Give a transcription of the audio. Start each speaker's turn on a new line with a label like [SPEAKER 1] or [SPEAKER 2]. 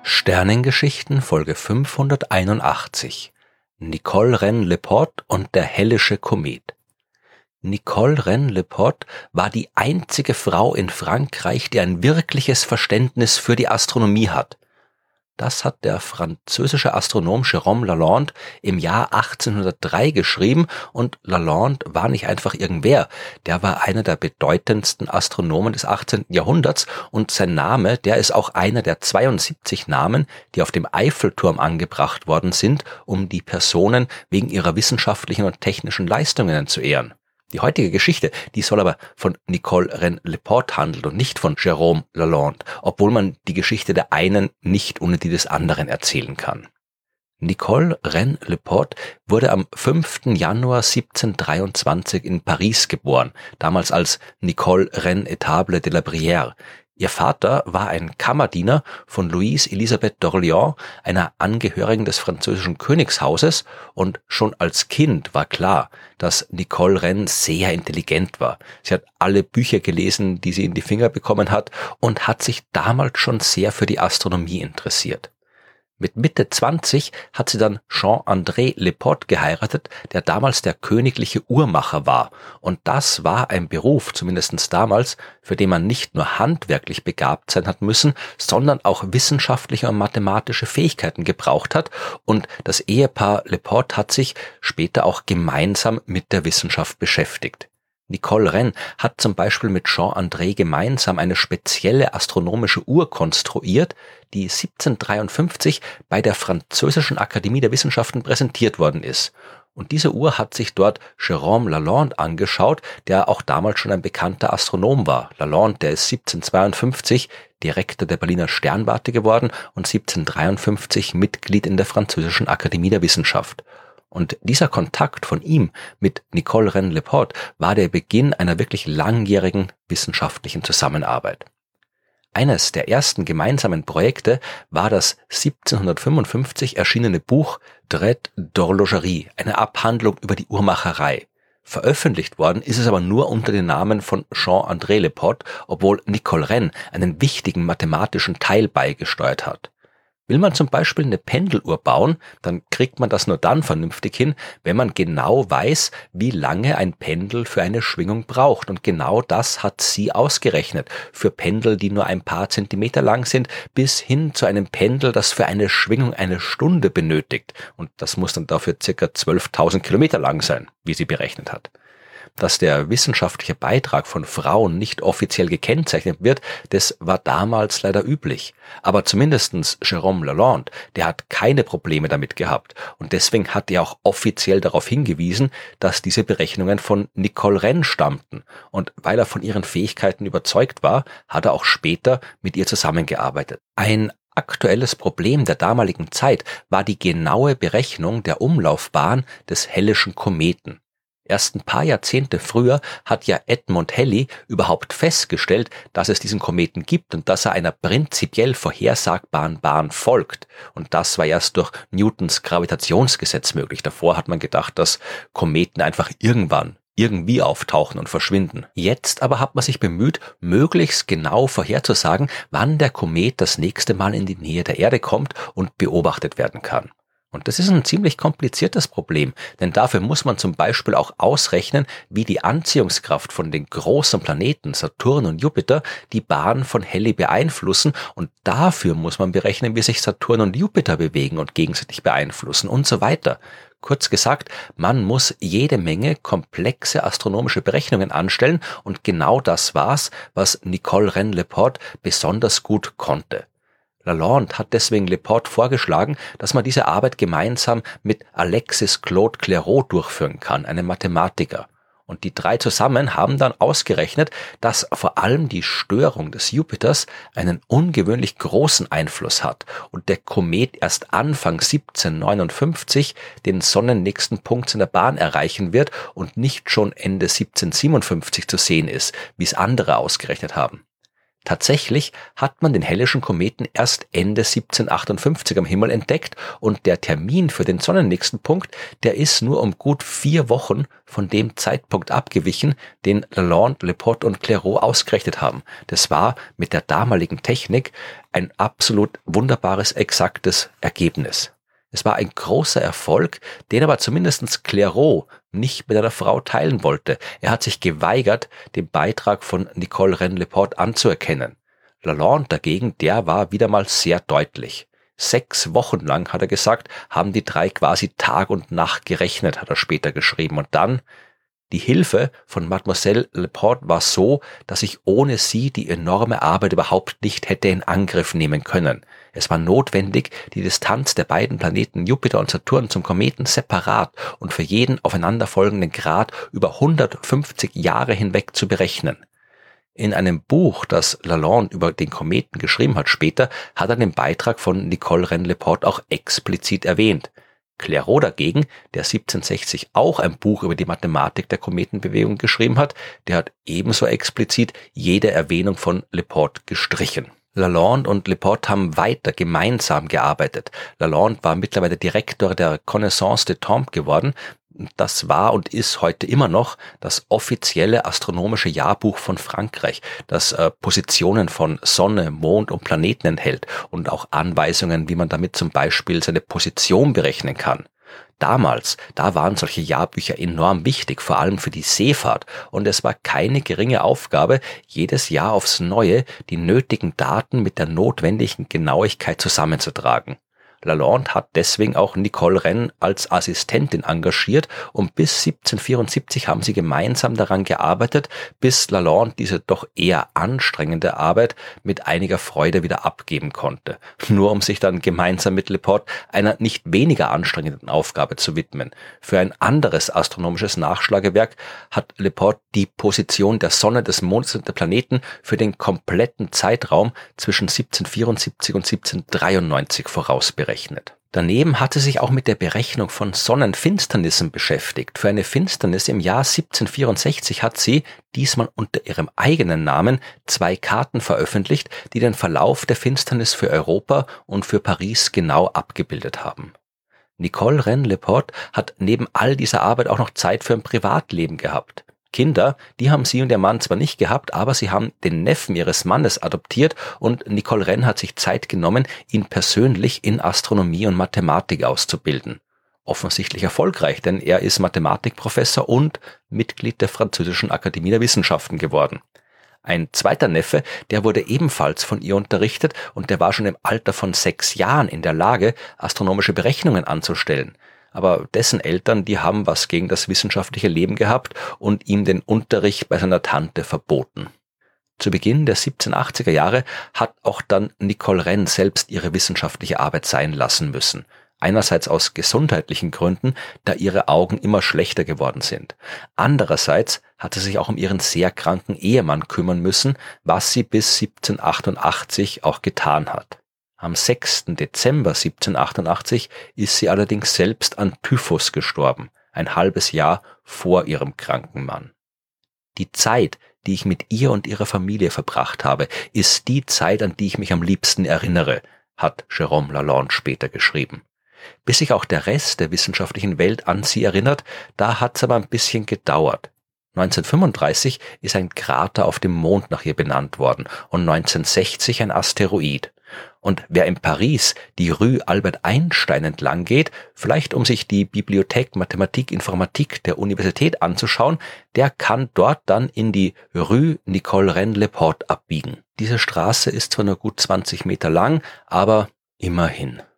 [SPEAKER 1] Sternengeschichten Folge 581 Nicole Rennes-Leporte und der hellische Komet. Nicole Rennes-Leporte war die einzige Frau in Frankreich, die ein wirkliches Verständnis für die Astronomie hat. Das hat der französische Astronom Jérôme Lalande im Jahr 1803 geschrieben, und Lalande war nicht einfach irgendwer. Der war einer der bedeutendsten Astronomen des 18. Jahrhunderts, und sein Name, der ist auch einer der 72 Namen, die auf dem Eiffelturm angebracht worden sind, um die Personen wegen ihrer wissenschaftlichen und technischen Leistungen zu ehren. Die heutige Geschichte, die soll aber von Nicole Rennes-Leporte handeln und nicht von Jérôme Lalande, obwohl man die Geschichte der einen nicht ohne die des anderen erzählen kann. Nicole Rennes-Leporte wurde am 5. Januar 1723 in Paris geboren, damals als Nicole Rennes-Etable de la Brière. Ihr Vater war ein Kammerdiener von Louise Elisabeth d'Orléans, einer Angehörigen des französischen Königshauses, und schon als Kind war klar, dass Nicole Rennes sehr intelligent war. Sie hat alle Bücher gelesen, die sie in die Finger bekommen hat, und hat sich damals schon sehr für die Astronomie interessiert. Mit Mitte 20 hat sie dann Jean-André Leporte geheiratet, der damals der königliche Uhrmacher war. Und das war ein Beruf, zumindest damals, für den man nicht nur handwerklich begabt sein hat müssen, sondern auch wissenschaftliche und mathematische Fähigkeiten gebraucht hat. Und das Ehepaar Leporte hat sich später auch gemeinsam mit der Wissenschaft beschäftigt. Nicole Rennes hat zum Beispiel mit Jean-André gemeinsam eine spezielle astronomische Uhr konstruiert, die 1753 bei der Französischen Akademie der Wissenschaften präsentiert worden ist. Und diese Uhr hat sich dort Jérôme Lalande angeschaut, der auch damals schon ein bekannter Astronom war. Lalande, der ist 1752 Direktor der Berliner Sternwarte geworden und 1753 Mitglied in der Französischen Akademie der Wissenschaft. Und dieser Kontakt von ihm mit Nicole Rennes-Leporte war der Beginn einer wirklich langjährigen wissenschaftlichen Zusammenarbeit. Eines der ersten gemeinsamen Projekte war das 1755 erschienene Buch Traité d'horlogerie, eine Abhandlung über die Uhrmacherei. Veröffentlicht worden ist es aber nur unter dem Namen von Jean-André Leporte, obwohl Nicole Rennes einen wichtigen mathematischen Teil beigesteuert hat. Will man zum Beispiel eine Pendeluhr bauen, dann kriegt man das nur dann vernünftig hin, wenn man genau weiß, wie lange ein Pendel für eine Schwingung braucht. Und genau das hat sie ausgerechnet. Für Pendel, die nur ein paar Zentimeter lang sind, bis hin zu einem Pendel, das für eine Schwingung eine Stunde benötigt. Und das muss dann dafür ca. 12.000 Kilometer lang sein, wie sie berechnet hat. Dass der wissenschaftliche Beitrag von Frauen nicht offiziell gekennzeichnet wird, das war damals leider üblich. Aber zumindestens Jérôme Lalande, der hat keine Probleme damit gehabt. Und deswegen hat er auch offiziell darauf hingewiesen, dass diese Berechnungen von Nicole Rennes stammten. Und weil er von ihren Fähigkeiten überzeugt war, hat er auch später mit ihr zusammengearbeitet. Ein aktuelles Problem der damaligen Zeit war die genaue Berechnung der Umlaufbahn des hellischen Kometen. Erst ein paar Jahrzehnte früher hat ja Edmond Halley überhaupt festgestellt, dass es diesen Kometen gibt und dass er einer prinzipiell vorhersagbaren Bahn folgt. Und das war erst durch Newtons Gravitationsgesetz möglich. Davor hat man gedacht, dass Kometen einfach irgendwie auftauchen und verschwinden. Jetzt aber hat man sich bemüht, möglichst genau vorherzusagen, wann der Komet das nächste Mal in die Nähe der Erde kommt und beobachtet werden kann. Und das ist ein ziemlich kompliziertes Problem, denn dafür muss man zum Beispiel auch ausrechnen, wie die Anziehungskraft von den großen Planeten Saturn und Jupiter die Bahn von Halley beeinflussen, und dafür muss man berechnen, wie sich Saturn und Jupiter bewegen und gegenseitig beeinflussen und so weiter. Kurz gesagt, man muss jede Menge komplexe astronomische Berechnungen anstellen, und genau das war's, was Nicole Rennes-Leporte besonders gut konnte. Lalande hat deswegen Leporte vorgeschlagen, dass man diese Arbeit gemeinsam mit Alexis Claude Clairaut durchführen kann, einem Mathematiker. Und die drei zusammen haben dann ausgerechnet, dass vor allem die Störung des Jupiters einen ungewöhnlich großen Einfluss hat und der Komet erst Anfang 1759 den sonnennächsten Punkt seiner Bahn erreichen wird und nicht schon Ende 1757 zu sehen ist, wie es andere ausgerechnet haben. Tatsächlich hat man den Hellischen Kometen erst Ende 1758 am Himmel entdeckt und der Termin für den sonnennächsten Punkt, der ist nur um gut 4 Wochen von dem Zeitpunkt abgewichen, den Lalande, Leporte und Clairaut ausgerechnet haben. Das war mit der damaligen Technik ein absolut wunderbares, exaktes Ergebnis. Es war ein großer Erfolg, den aber zumindest Clairaut nicht mit einer Frau teilen wollte. Er hat sich geweigert, den Beitrag von Nicole Rennes-Leporte anzuerkennen. Lalande dagegen, der war wieder mal sehr deutlich. 6 Wochen lang, hat er gesagt, haben die drei quasi Tag und Nacht gerechnet, hat er später geschrieben. Und dann, die Hilfe von Mademoiselle Leporte war so, dass ich ohne sie die enorme Arbeit überhaupt nicht hätte in Angriff nehmen können. Es war notwendig, die Distanz der beiden Planeten Jupiter und Saturn zum Kometen separat und für jeden aufeinanderfolgenden Grad über 150 Jahre hinweg zu berechnen. In einem Buch, das Lalande über den Kometen geschrieben hat später, hat er den Beitrag von Nicole Rennes-Leporte auch explizit erwähnt. Clairaut dagegen, der 1760 auch ein Buch über die Mathematik der Kometenbewegung geschrieben hat, der hat ebenso explizit jede Erwähnung von Leporte gestrichen. Lalande und Leporte haben weiter gemeinsam gearbeitet. Lalande war mittlerweile Direktor der Connaissance des Temps geworden. Das war und ist heute immer noch das offizielle astronomische Jahrbuch von Frankreich, das Positionen von Sonne, Mond und Planeten enthält und auch Anweisungen, wie man damit zum Beispiel seine Position berechnen kann. Damals, da waren solche Jahrbücher enorm wichtig, vor allem für die Seefahrt, und es war keine geringe Aufgabe, jedes Jahr aufs Neue die nötigen Daten mit der notwendigen Genauigkeit zusammenzutragen. Lalande hat deswegen auch Nicole Rennes als Assistentin engagiert und bis 1774 haben sie gemeinsam daran gearbeitet, bis Lalande diese doch eher anstrengende Arbeit mit einiger Freude wieder abgeben konnte. Nur um sich dann gemeinsam mit Leporte einer nicht weniger anstrengenden Aufgabe zu widmen. Für ein anderes astronomisches Nachschlagewerk hat Leporte die Position der Sonne, des Mondes und der Planeten für den kompletten Zeitraum zwischen 1774 und 1793 vorausberechnet. Daneben hat sie sich auch mit der Berechnung von Sonnenfinsternissen beschäftigt. Für eine Finsternis im Jahr 1764 hat sie, diesmal unter ihrem eigenen Namen, 2 Karten veröffentlicht, die den Verlauf der Finsternis für Europa und für Paris genau abgebildet haben. Nicole Rennes-Leporte hat neben all dieser Arbeit auch noch Zeit für ein Privatleben gehabt. Kinder, die haben sie und ihr Mann zwar nicht gehabt, aber sie haben den Neffen ihres Mannes adoptiert und Nicole Rennes hat sich Zeit genommen, ihn persönlich in Astronomie und Mathematik auszubilden. Offensichtlich erfolgreich, denn er ist Mathematikprofessor und Mitglied der Französischen Akademie der Wissenschaften geworden. Ein zweiter Neffe, der wurde ebenfalls von ihr unterrichtet und der war schon im Alter von 6 Jahren in der Lage, astronomische Berechnungen anzustellen. Aber dessen Eltern, die haben was gegen das wissenschaftliche Leben gehabt und ihm den Unterricht bei seiner Tante verboten. Zu Beginn der 1780er Jahre hat auch dann Nicole Rennes selbst ihre wissenschaftliche Arbeit sein lassen müssen. Einerseits aus gesundheitlichen Gründen, da ihre Augen immer schlechter geworden sind. Andererseits hat sie sich auch um ihren sehr kranken Ehemann kümmern müssen, was sie bis 1788 auch getan hat. Am 6. Dezember 1788 ist sie allerdings selbst an Typhus gestorben, ein halbes Jahr vor ihrem kranken Mann. Die Zeit, die ich mit ihr und ihrer Familie verbracht habe, ist die Zeit, an die ich mich am liebsten erinnere, hat Jérôme Lalande später geschrieben. Bis sich auch der Rest der wissenschaftlichen Welt an sie erinnert, da hat's aber ein bisschen gedauert. 1935 ist ein Krater auf dem Mond nach ihr benannt worden und 1960 ein Asteroid. Und wer in Paris die Rue Albert Einstein entlang geht, vielleicht um sich die Bibliothèque Mathematique Informatique der Universität anzuschauen, der kann dort dann in die Rue Nicole Rennes-Leporte abbiegen. Diese Straße ist zwar nur gut 20 Meter lang, aber immerhin.